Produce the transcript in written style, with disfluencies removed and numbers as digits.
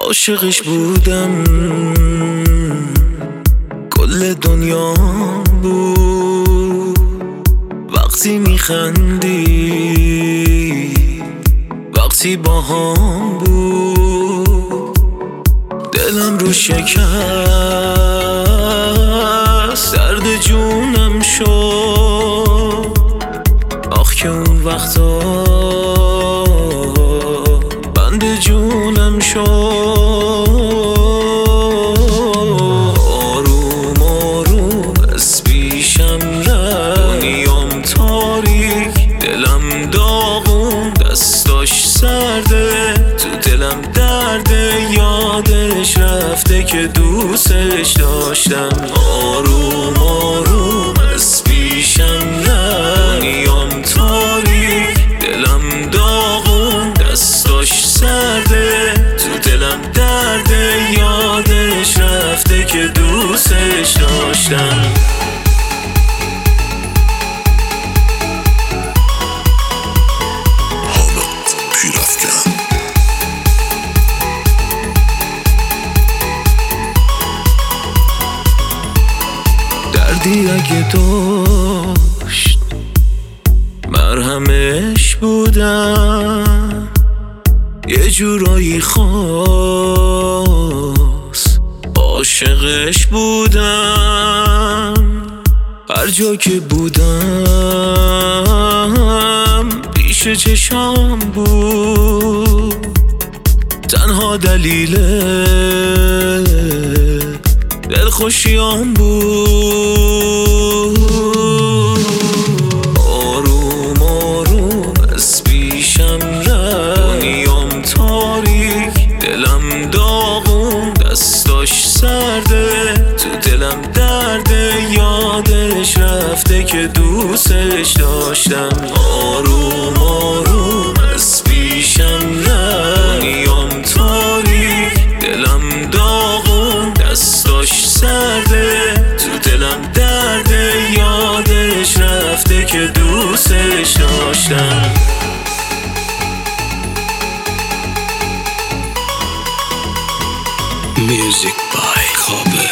عاشقش بودم، کل دنیا بود. وقتی میخندی، وقتی با هم بود، دلم رو شکست، درد جونم شد. آخ که اون وقتا بند جونم شد. آروم آروم از پیشم رفت، دنیام تاریک، دلم داغون، دستاش سرده، تو دلم درده. یادش رفته که دوستش داشتم. آروم آروم از پیشم رفت، دنیام تاریک، دلم داغون، دستاش سرده، تو دلم درده. یادش رفته که دوستش داشتم. دردی اگه داشت مرهمش بودم، یه جورایی خواست عاشقش بودم. هر جا که بودم پیش چشام بود، تنها دلیل دلخوشیام بود. آروم آروم از پیشم رفت، دنیام تاریک، دلم داغون، دستاش سرده، تو دلم درده. یادش رفته که دوستش داشتم. آروم آروم از پیشم رفت، دنیام تاریک، دلم داغون، دستاش سرده، تو دلم درده. یادش رفته که دوستش داشتم. Music by Kobe.